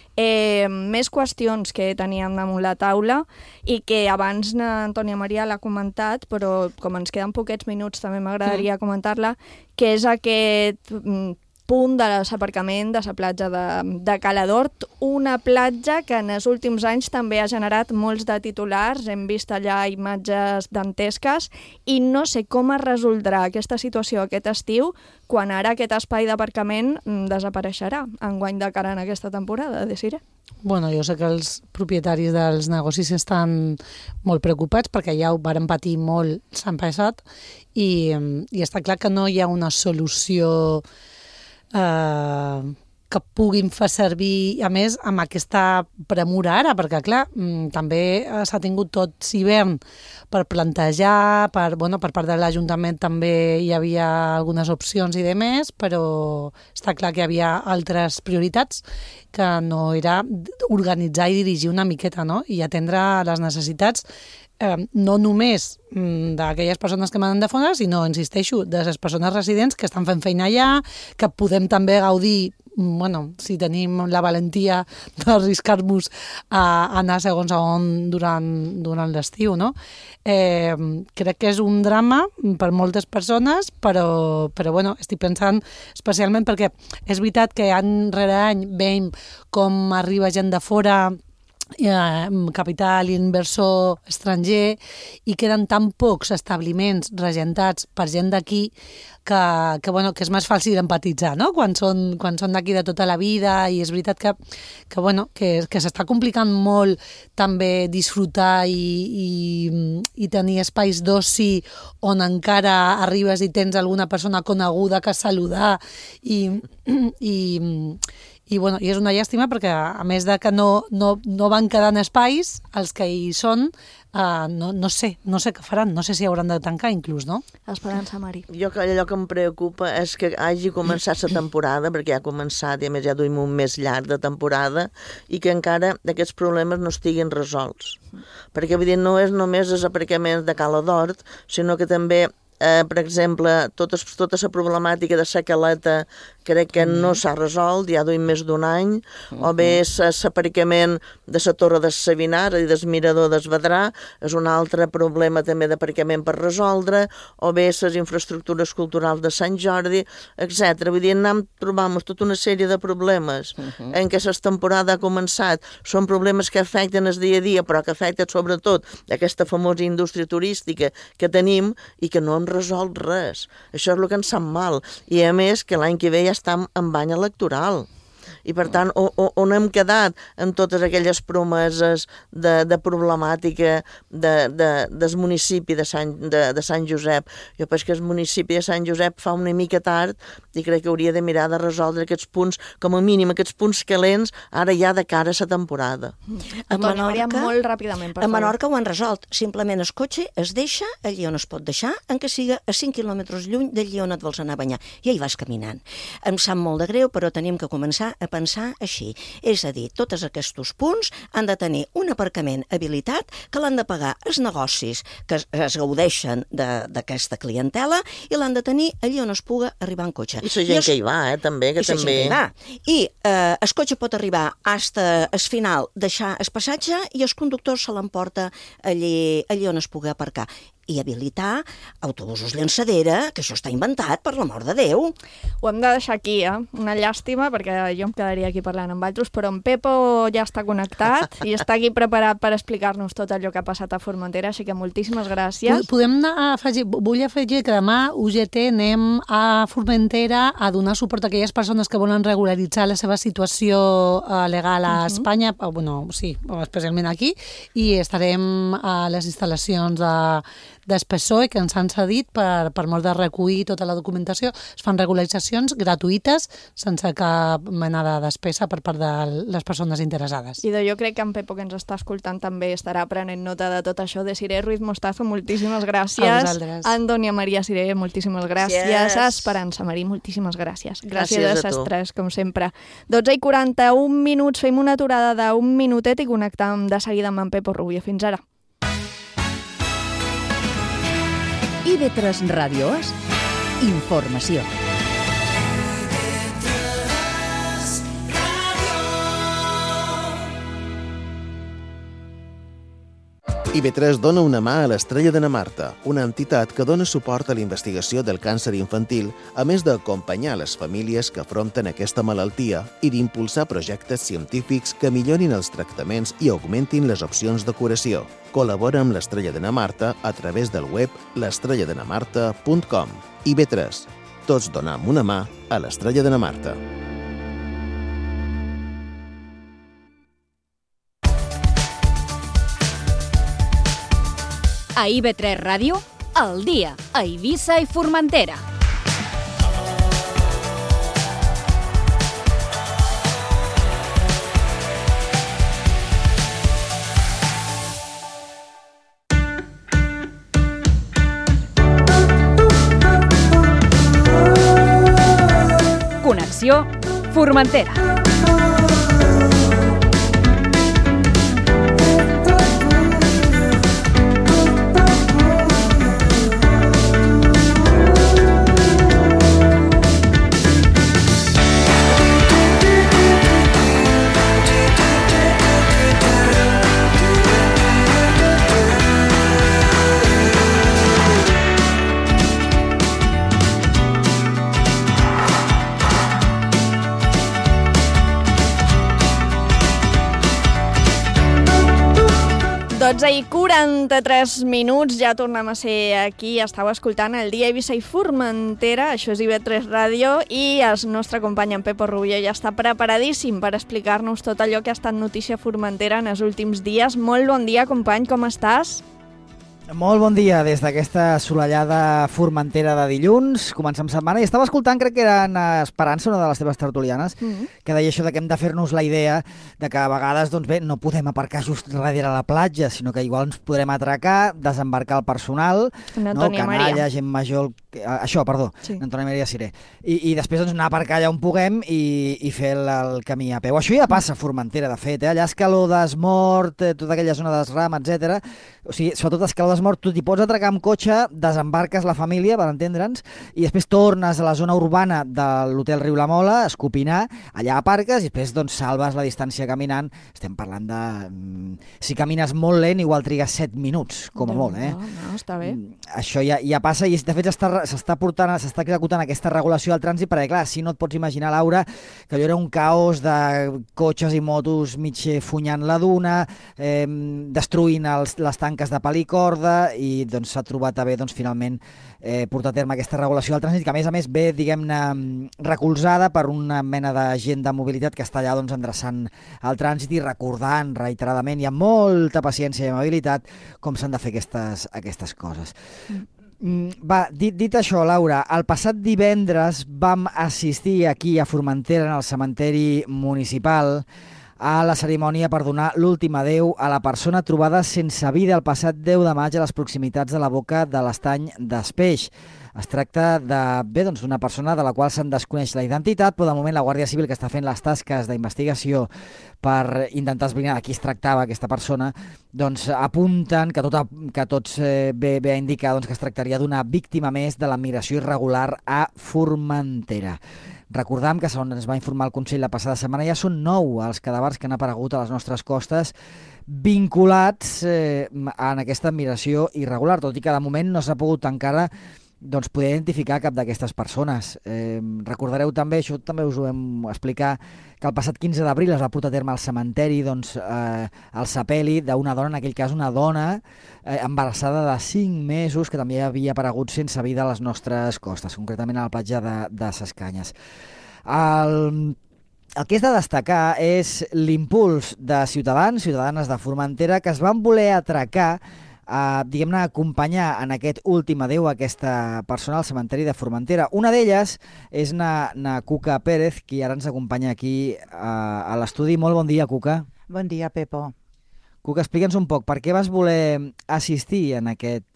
Més qüestions que teníem damunt la taula i que abans Antònia Maria l'ha comentat, però com ens queden poquets minuts també m'agradaria comentar-la, que és aquest punt de l'aparcament de la platja de Cala d'Hort, una platja que en els últims anys també ha generat molts de titulars, hem vist allà imatges dantesques i no sé com es resoldrà aquesta situació aquest estiu quan ara aquest espai d'aparcament desapareixerà enguany de cara en aquesta temporada, Desiree. Bueno, jo sé que els propietaris dels negocis estan molt preocupats perquè ja ho varen patir molt l'any passat i està clar que no hi ha una solució que puguin fer servir, a més, amb aquesta premura ara, perquè, clar, també s'ha tingut tot hivern per plantejar, per part de l'Ajuntament també hi havia algunes opcions i demés, però està clar que hi havia altres prioritats que no era organitzar i dirigir una miqueta, no? I atendre les necessitats no només d'aquelles persones que manen de fora, sinó, insisteixo, de les persones residents que estan fent feina allà, que podem també gaudir, si tenim la valentia d'arriscar-nos a anar segons on durant l'estiu, no? Crec que és un drama per moltes persones, però estic pensant especialment perquè és veritat que any rere any veiem com arriba gent de fora, capital inversor estranger, i queden tan pocs establiments regentats per gent d'aquí que és més fàcil d'empatitzar, no? Quan són d'aquí de tota la vida, i és veritat que s'està complicant molt també disfrutar i tenir espais d'oci on encara arribes i tens alguna persona coneguda que saludar i és una llàstima perquè, a més de que no van quedant espais, els que hi són, no sé què faran, no sé si hauran de tancar inclús, no? Esperança, Mari. Allò que em preocupa és que hagi començat la temporada, perquè ja ha començat i a més ja duim un mes llarg de temporada, i que encara aquests problemes no estiguin resolts. Perquè, vull dir, no és només els aparcaments de Cala d'Hort, sinó que també per exemple, tota la problemàtica de la Caleta crec que no s'ha resolt, ja duim més d'un any, o bé l'aparcament de la Torre de Savinar i del Mirador d'Esvedrà és un altre problema també d'aparcament per resoldre, o bé les infraestructures culturals de Sant Jordi, etc. Vull dir, anem trobant tota una sèrie de problemes en què la temporada ha començat. Són problemes que afecten el dia a dia, però que afecten sobretot aquesta famosa indústria turística que tenim i que no hem resolt res. Això és el que ens sap mal. I a més que l'any que ve ja estem en bany electoral. I per tant, on hem quedat en totes aquelles promeses de problemàtica del municipi de Sant Josep? Jo penso que el municipi de Sant Josep fa una mica tard i crec que hauria de mirar de resoldre aquests punts, com a mínim aquests punts calents, ara ja de cara a la temporada. A Menorca ho han resolt. Simplement el cotxe es deixa allí on es pot deixar, en què siga a 5 quilòmetres lluny d'allí on et vols anar a banyar. I hi vas caminant. Em sap molt de greu, però tenim que començar a pensar així. És a dir, tots aquests punts han de tenir un aparcament habilitat que l'han de pagar els negocis que es gaudeixen d'aquesta clientela i l'han de tenir allí on es puga arribar en cotxe. I la gent que hi va, també, que també... I el cotxe pot arribar fins al final, deixar el passatge i el conductor se l'emporta allí on es pugui aparcar. I habilitar autobusos llançadera, que això està inventat, per l'amor de Déu. Ho hem de deixar aquí, una llàstima, perquè jo em quedaria aquí parlant amb altres, però en Pepo ja està connectat i està aquí preparat per explicar-nos tot allò que ha passat a Formentera, així que moltíssimes gràcies. Vull afegir que demà UGT anem a Formentera a donar suport a aquelles persones que volen regularitzar la seva situació legal a Espanya, especialment aquí, i estarem a les instal·lacions del PSOE que ens han cedit per molt de recollir tota la documentació. Es fan regularitzacions gratuïtes sense cap mena de despesa per part de les persones interessades. I jo crec que en Pepo, que ens està escoltant, també estarà prenent nota de tot això. Desiré Ruiz Mostazo, moltíssimes gràcies. A vosaltres. Antònia Maria Siré, moltíssimes gràcies. Esperança Marí, moltíssimes gràcies. Gràcies a les tres, com sempre. 12:41 minuts, fem una aturada d'un minutet i connectam de seguida amb en Pepo Rubio. Fins ara. IB3 Ràdio És informació. IB3 dona una mà a l'Estrella de na Marta, una entitat que dona suport a la investigació del càncer infantil, a més d'acompanyar les famílies que afronten aquesta malaltia i d'impulsar projectes científics que millorin els tractaments i augmentin les opcions de curació. Col·labora amb l'Estrella de na Marta a través del web l'estrelladenamarta.com. IB3. Tots donem una mà a l'Estrella de na Marta. A IB3 Ràdio, al dia, a Eivissa i Formentera. Informació, Formentera. I 43 minuts, ja tornem a ser aquí. Estàu escoltant el Dia Eivissa i Formentera, això és IB3 Ràdio, i el nostre company en Pepo Rubio ja està preparadíssim per explicar-nos tot allò que ha estat notícia a Formentera en els últims dies. Molt bon dia, company, com estàs? Molt bon dia des d'aquesta assolellada Formentera de dilluns. Comencem setmana i estava escoltant, crec que era en Esperança, una de les teves tertulianes, que deia això de que hem de fer-nos la idea de que a vegades, doncs bé, no podem aparcar just darrere la platja, sinó que igual ens podrem atracar, desembarcar el personal, canalla, gent major... Sí. Antònia Maria Siré. I després doncs, anar a aparcar allà on puguem i fer el camí a peu. Això ja passa a Formentera, de fet, allà Escaló d'Esmort, tota aquella zona d'Esram, etc. O sigui, sobretot Escaló d'Esmort, tu t'hi pots atracar amb cotxe, desembarques la família, per entendre'ns, i després tornes a la zona urbana de l'hotel Riu la Mola, a Escopinar, allà aparques i després doncs, salves la distància caminant. Estem parlant de... Si camines molt lent, igual trigues 7 minuts, com a molt, eh? No, està bé. Això ja passa i de fet s'està executant aquesta regulació del trànsit perquè, clar, si no et pots imaginar, Laura, que allò era un caos de cotxes i motos mig funyant la duna, destruint les tanques de pal·licorda, i doncs s'ha trobat a bé finalment portar a terme aquesta regulació del trànsit, que a més ve, diguem-ne, recolzada per una mena d'agent de mobilitat que està allà endreçant el trànsit i recordant reiteradament i amb molta paciència i amabilitat com s'han de fer aquestes coses. Va, dit això, Laura, el passat divendres vam assistir aquí a Formentera, en el cementeri municipal, a la cerimònia per donar l'últim adéu a la persona trobada sense vida el passat 10 de maig a les proximitats de la boca de l'estany d'Espeix. Es tracta d'una persona de la qual se'n desconeix la identitat, però de moment la Guàrdia Civil, que està fent les tasques d'investigació per intentar esbrinar de qui es tractava aquesta persona, doncs apunten que tots ve a indicar que es tractaria d'una víctima més de la migració irregular a Formentera. Recordam que, segons ens va informar el Consell la passada setmana, ja són 9 els cadàvers que han aparegut a les nostres costes vinculats en aquesta migració irregular, tot i que de moment no s'ha pogut encara poder identificar cap d'aquestes persones. Recordareu també, això també us ho vam explicar, que el passat 15 d'abril es va portar a terme al cementeri el sepeli d'una dona, en aquell cas una dona embarassada de 5 mesos, que també havia aparegut sense vida a les nostres costes, concretament a la platja de Ses Canyes. El que és de destacar és l'impuls de ciutadanes de Formentera, que es van voler atracar diguem-ne, acompanyar en aquest últim adéu a aquesta persona al cementeri de Formentera. Una d'elles és na Cuca Pérez, qui ara ens acompanya aquí a l'estudi. Molt bon dia, Cuca. Bon dia, Pepo. Cuca, explica'ns un poc, per què vas voler assistir en aquest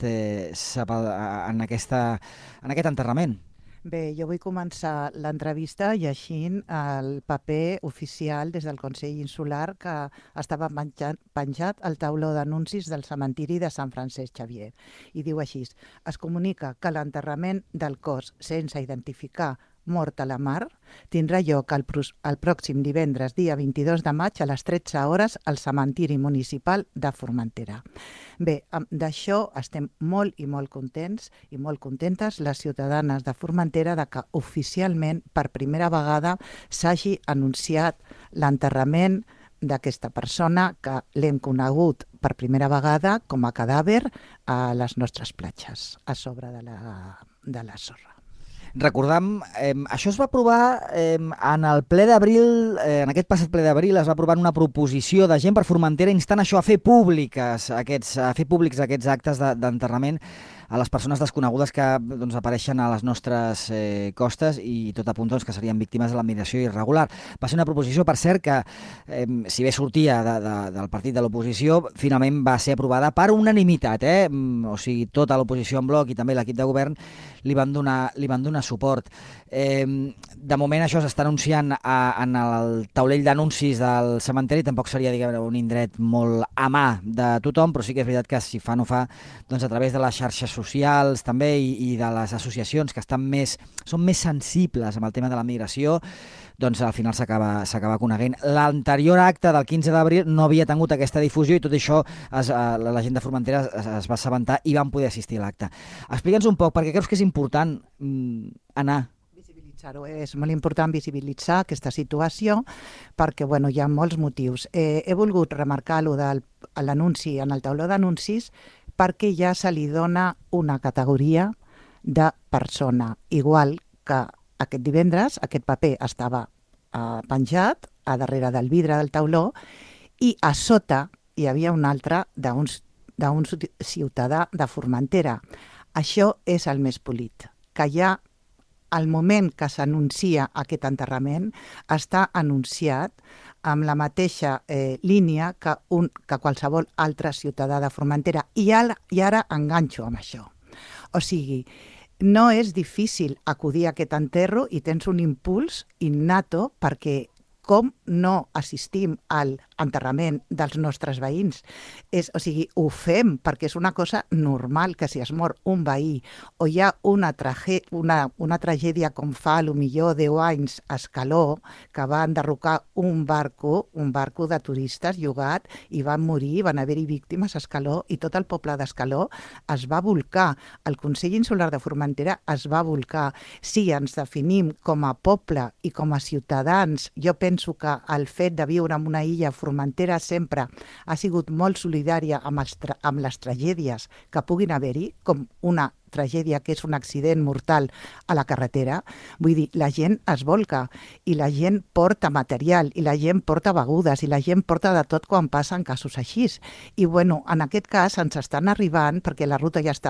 enterrament? Bé, jo vull començar l'entrevista llegint el paper oficial des del Consell Insular que estava penjat al tauló d'anuncis del cementiri de Sant Francesc Xavier. I diu així: es comunica que l'enterrament del cos sense identificar mort a la mar tindrà lloc el pròxim divendres, dia 22 de maig, a les 13 hores, al cementiri municipal de Formentera. Bé, d'això estem molt i molt contents i molt contentes les ciutadanes de Formentera de que oficialment, per primera vegada, s'hagi anunciat l'enterrament d'aquesta persona que l'hem conegut per primera vegada com a cadàver a les nostres platges, a sobre de la sorra. Recordam, això es va aprovar en el ple d'abril, en aquest passat ple d'abril es va aprovar una proposició de Gent per Formentera instant això a fer públics aquests actes d'enterrament a les persones desconegudes que apareixen a les nostres costes i tot apunta que serien víctimes de la migració irregular. Va ser una proposició, per cert, que si bé sortia del partit de l'oposició, finalment va ser aprovada per unanimitat, o sigui, tota l'oposició en bloc i també l'equip de govern li van donar suport. De moment això s'està anunciant en el taulell d'anuncis del cementeri, tampoc seria, diguem, un indret molt a mà de tothom, però sí que és veritat que si fa no fa, doncs a través de les xarxes socials també i de les associacions que són més sensibles amb el tema de la migració, doncs al final s'acaba coneguent. L'anterior acte del 15 d'abril no havia tingut aquesta difusió i tot això la gent de Formentera es va assabentar i van poder assistir a l'acte. Explica'ns un poc, perquè creus que és important anar? És molt important visibilitzar aquesta situació perquè hi ha molts motius. He volgut remarcar-ho de l'anunci en el tauló d'anuncis perquè ja se li dona una categoria de persona, igual que aquest divendres aquest paper estava penjat a darrere del vidre del tauló i a sota hi havia un altre d'un ciutadà de Formentera. Això és el més polit, que ja al moment que s'anuncia aquest enterrament està anunciat amb la mateixa línia que qualsevol altre ciutadà de Formentera. I ara enganxo amb això. O sigui, no és difícil acudir a aquest enterro i tens un impuls innato perquè com no assistim al enterrament dels nostres veïns. O sigui, ho fem perquè és una cosa normal que si es mor un veí o hi ha una tragèdia com fa potser 10 anys a Escaló, que va enderrocar un barco de turistes llogat i van morir, van haver-hi víctimes a Escaló i tot el poble d'Escaló es va volcar. El Consell Insular de Formentera es va volcar. Si ens definim com a poble i com a ciutadans, jo penso que el fet de viure en una illa, Formentera sempre ha sigut molt solidària amb les tragèdies que puguin haver-hi, com una tragèdia que és un accident mortal a la carretera. Vull dir, la gent es volca i la gent porta material i la gent porta begudes i la gent porta de tot quan passen casos així. I en aquest cas ens estan arribant, perquè la ruta ja està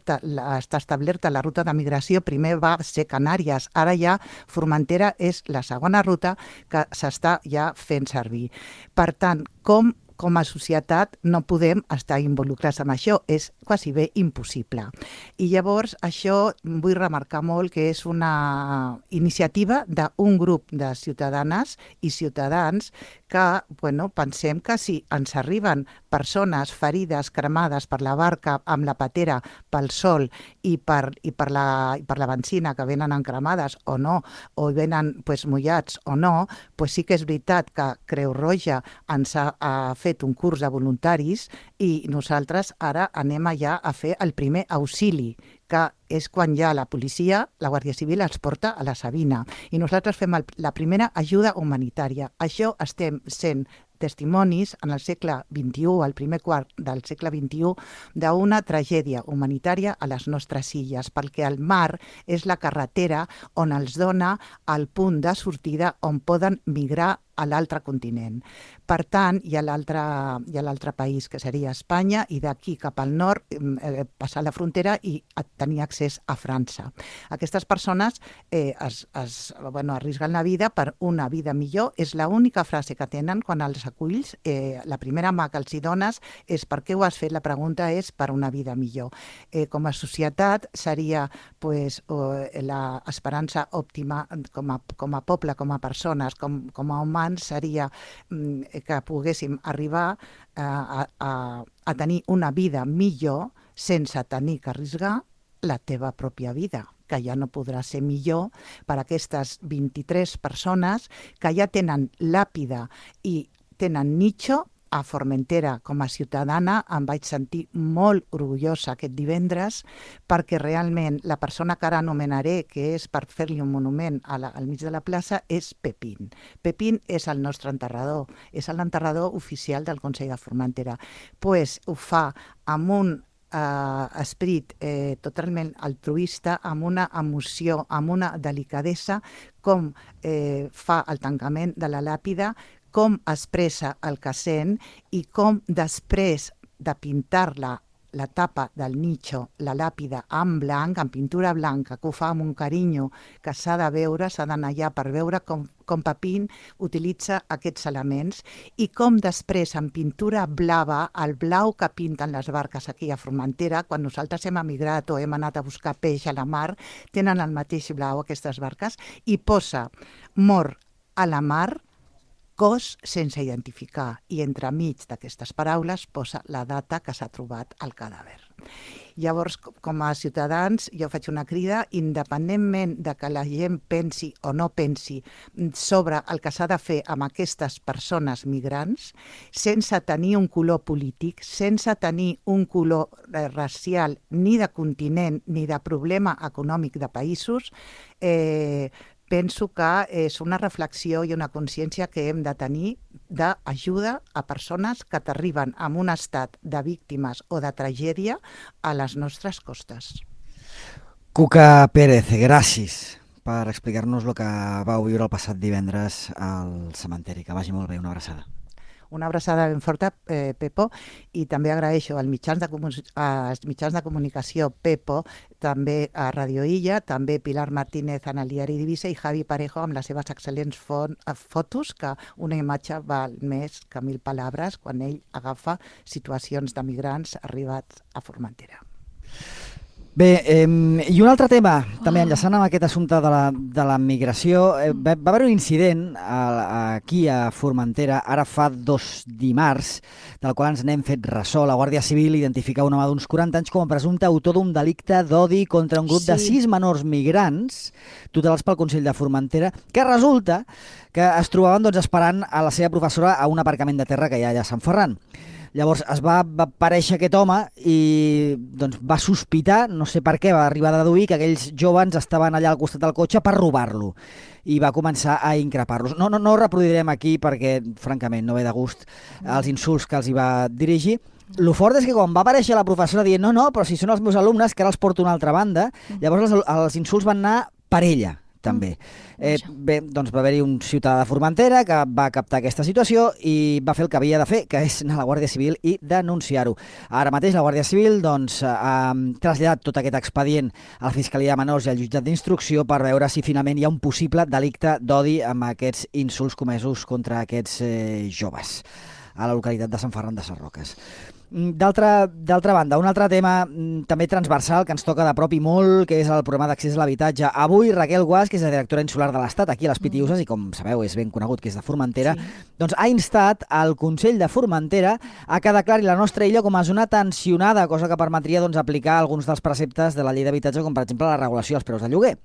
establerta, la ruta de migració primer va ser Canàries, ara ja Formentera és la segona ruta que s'està ja fent servir. Per tant, com a societat no podem estar involucrats en això, és quasi bé impossible. I llavors això vull remarcar molt que és una iniciativa d'un grup de ciutadanes i ciutadans que pensem que si ens arriben persones ferides, cremades per la barca amb la patera pel sol i per la benzina que venen encremades o no, o venen mullats o no, sí que és veritat que Creu Roja ens ha fet un curs de voluntaris i nosaltres ara anem ja a fer el primer auxili, que és quan ja la policia, la Guàrdia Civil, els porta a la Sabina. I nosaltres fem la primera ajuda humanitària. Això estem sent testimonis en el segle XXI, el primer quart del segle XXI, d'una tragèdia humanitària a les nostres illes, perquè el mar és la carretera on els dona el punt de sortida on poden migrar a l'altre continent. Per tant, hi ha l'altre país, que seria Espanya, i d'aquí cap al nord passar la frontera i tenir accés a França. Aquestes persones arrisquen la vida per una vida millor. És l'única frase que tenen quan els aculls. La primera mà que els hi dones és per què ho has fet? La pregunta és per una vida millor. Com a societat seria l'esperança òptima com a poble, com a persones, com a humans, seria que poguéssim arribar a tenir una vida millor sense tenir que arriscar la teva pròpia vida, que ja no podrà ser millor per a aquestes 23 persones que ja tenen làpida i tenen nicho. A Formentera, com a ciutadana, em vaig sentir molt orgullosa aquest divendres perquè realment la persona que ara anomenaré, que és per fer-li un monument al mig de la plaça, és Pepín. Pepín és el nostre enterrador, és l'enterrador oficial del Consell de Formentera. Ho fa amb un esperit totalment altruista, amb una emoció, amb una delicadesa, com fa el tancament de la làpida, com expressa el que sent i com després de pintar-la la tapa del nicho, la làpida en blanc, en pintura blanca, que ho fa amb un carinyo que s'ha de veure, s'ha d'anar allà per veure com Papin utilitza aquests elements i com després en pintura blava, el blau que pinten les barques aquí a Formentera, quan nosaltres hem emigrat o hem anat a buscar peix a la mar, tenen el mateix blau aquestes barques i posa mort a la mar, cos sense identificar, i entremig d'aquestes paraules posa la data que s'ha trobat el cadàver. Llavors, com a ciutadans, jo faig una crida, independentment de que la gent pensi o no pensi sobre el que s'ha de fer amb aquestes persones migrants, sense tenir un color polític, sense tenir un color racial, ni de continent, ni de problema econòmic de països, penso que és una reflexió i una consciència que hem de tenir d'ajuda a persones que t'arriben amb un estat de víctimes o de tragèdia a les nostres costes. Cuca Pérez, gràcies per explicar-nos el que vau viure el passat divendres al cementeri. Que vagi molt bé, una abraçada. Una abraçada ben forta, Pepo, i també agraeixo als mitjans de comunicació Pepo, també a Radio Illa, també Pilar Martínez en el diari Divisa i Javi Parejo amb les seves excel·lents fotos, que una imatge val més que 1000 paraules quan ell agafa situacions de migrants arribats a Formentera. Bé, i un altre tema, també enllaçant amb aquest assumpte de la migració, va haver un incident aquí a Formentera, ara fa 2 dimarts, del qual ens n'hem fet ressò. La Guàrdia Civil identifica un home d'uns 40 anys com a presumpte autor d'un delicte d'odi contra un grup de 6 menors migrants, tutelats pel Consell de Formentera, que resulta que es trobaven esperant a la seva professora a un aparcament de terra que hi ha allà a Sant Ferran. Llavors es va aparèixer aquest home i va sospitar, no sé per què, va arribar a deduir que aquells joves estaven allà al costat del cotxe per robar-lo i va començar a increpar-los. No ho reproduirem aquí perquè, francament, no ve de gust els insults que els hi va dirigir. Lo fort és que quan va aparèixer la professora dient no, però si són els meus alumnes, que ara els porto a una altra banda, llavors els insults van anar per ella, també. Bé, doncs va haver-hi un ciutadà de Formentera que va captar aquesta situació i va fer el que havia de fer, que és anar a la Guàrdia Civil i denunciar-ho. Ara mateix la Guàrdia Civil ha traslladat tot aquest expedient a la Fiscalia de Menors i al jutjat d'instrucció per veure si finalment hi ha un possible delicte d'odi amb aquests insults comesos contra aquests joves a la localitat de Sant Ferran de Sarroques. D'altra banda, un altre tema també transversal que ens toca de prop i molt, que és el problema d'accés a l'habitatge. Avui Raquel Guas, que és la directora insular de l'Estat aquí a les Pitiüses, i com sabeu és ben conegut que és de Formentera, doncs ha instat al Consell de Formentera a que declari la nostra illa com a zona tensionada, cosa que permetria aplicar alguns dels preceptes de la llei d'habitatge, com per exemple la regulació dels preus de lloguer.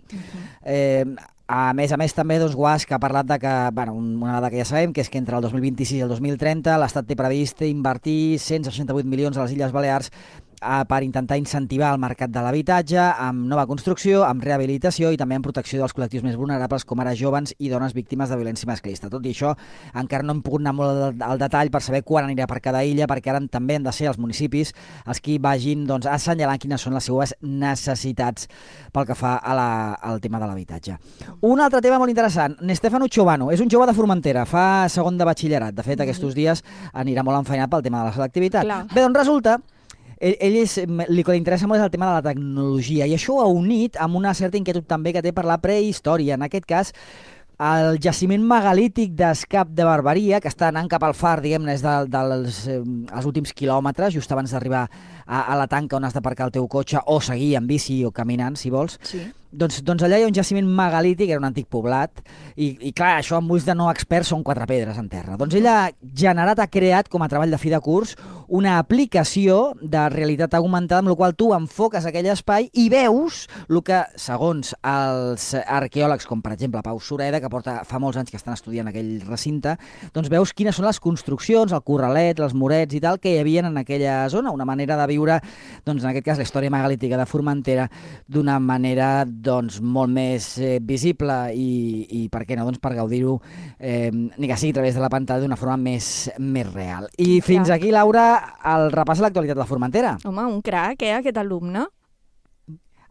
A més, també, Guas, que ha parlat de que, una dada que ja sabem, que és que entre el 2026 i el 2030 l'Estat té previst invertir 168 milions a les Illes Balears per intentar incentivar el mercat de l'habitatge amb nova construcció, amb rehabilitació i també amb protecció dels col·lectius més vulnerables com ara joves i dones víctimes de violència masclista. Tot i això, encara no hem pogut anar molt al detall per saber quan anirà per cada illa, perquè ara també han de ser els municipis els qui vagin assenyalant quines són les seues necessitats pel que fa al tema de l'habitatge. Un altre tema molt interessant, Stefano Ciobanu, és un jove de Formentera, fa segon de batxillerat. De fet, aquests dies anirà molt enfeinat pel tema de la selectivitat. Bé, doncs resulta el que li interessa molt és el tema de la tecnologia i això ho ha unit amb una certa inquietud també que té per la prehistòria. En aquest cas, el jaciment megalític d'Escap de Barberia, que està anant cap al far, diguem-ne, és dels últims quilòmetres, just abans d'arribar a la tanca on has d'aparcar el teu cotxe o seguir en bici o caminant, si vols. Sí. Doncs allà hi ha un jaciment megalític, era un antic poblat, i clar, això amb ulls de no experts són 4 pedres en terra. Doncs ell ha creat, com a treball de fi de curs, una aplicació de realitat augmentada amb la qual tu enfoques aquell espai i veus el que, segons els arqueòlegs, com per exemple Pau Sureda, que fa molts anys que estan estudiant aquell recinte, doncs veus quines són les construccions, el corralet, els murets i tal, que hi havia en aquella zona, una manera de viure, doncs en aquest cas, la història megalítica de Formentera d'una manera molt més visible i per què no, per gaudir-ho ni que sigui a través de la pantalla d'una forma més real. I fins aquí, Laura, el repàs a l'actualitat de Formentera. Home, un crac, aquest alumne.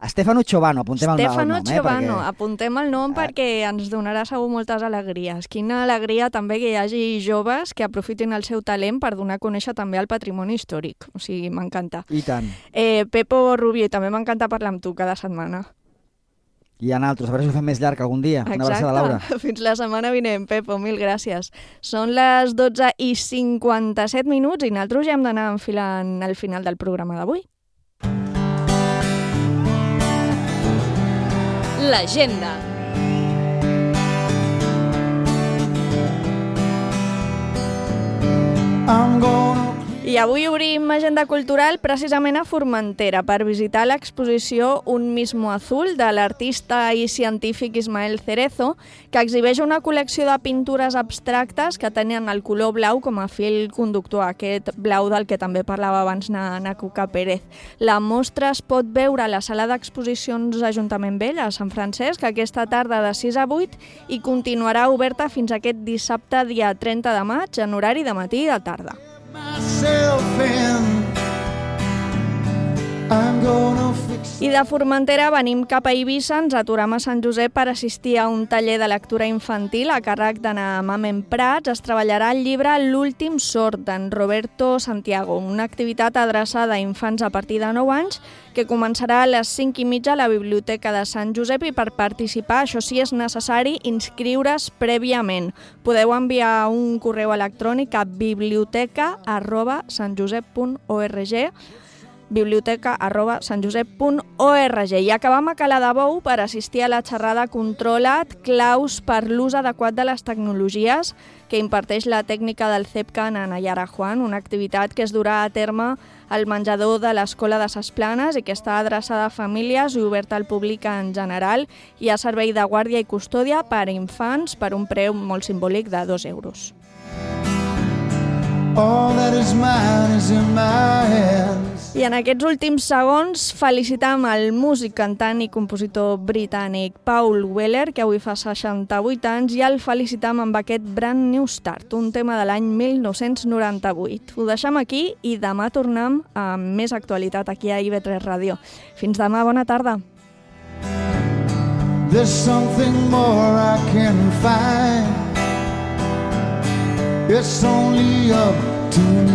Stefano Chovano, apuntem el nom. Stefano Chovano, apuntem el nom perquè ens donarà segur moltes alegries. Quina alegria també que hi hagi joves que aprofitin el seu talent per donar a conèixer també el patrimoni històric. O sigui, m'encanta. I tant. Pepo Rubio, també m'encanta parlar amb tu cada setmana. I en altres, a veure si ho fem més llarg algun dia. Una abraçada, Laura. Fins la setmana vinent, Pepo, mil gràcies. Són les 12:57 i nosaltres ja hem d'anar enfilant al final del programa d'avui. L'agenda. I avui obrim agenda cultural precisament a Formentera per visitar l'exposició Un mismo azul de l'artista i científic Ismael Cerezo, que exhibeix una col·lecció de pintures abstractes que tenen el color blau com a fil conductor, aquest blau del que també parlava abans na Cuca Pérez. La mostra es pot veure a la sala d'exposicions Ajuntament Vell, a Sant Francesc, aquesta tarda de 6 a 8 i continuarà oberta fins aquest dissabte, dia 30 de maig, en horari de matí i de tarda. I de Formentera venim cap a Eivissa, ens aturem a Sant Josep per assistir a un taller de lectura infantil a càrrec d'Anna Mamen Prats. Es treballarà el llibre L'últim sord, d'en Roberto Santiago, una activitat adreçada a infants a partir de 9 anys que començarà a les 5:30 a la Biblioteca de Sant Josep i per participar, això sí, és necessari inscriure's prèviament. Podeu enviar un correu electrònic a biblioteca@santjosep.org biblioteca@santjosep.org. I acabam a Cala de Bou per assistir a la xerrada Controla't, claus per l'ús adequat de les tecnologies, que imparteix la tècnica del CEPCA en Nayara Juan, una activitat que es durà a terme al menjador de l'Escola de Ses Planes i que està adreçada a famílies i oberta al públic en general, i a servei de guàrdia i custòdia per a infants per un preu molt simbòlic de 2 euros. All that is mine is in my hands. I en aquests últims segons felicitam el músic, cantant i compositor britànic Paul Weller, que avui fa 68 anys, i el felicitam amb aquest Brand New Start, un tema de l'any 1998. Ho deixem aquí i demà tornem amb més actualitat aquí a IB3 Ràdio. Fins demà, bona tarda. There's something more I can find. It's only up to me.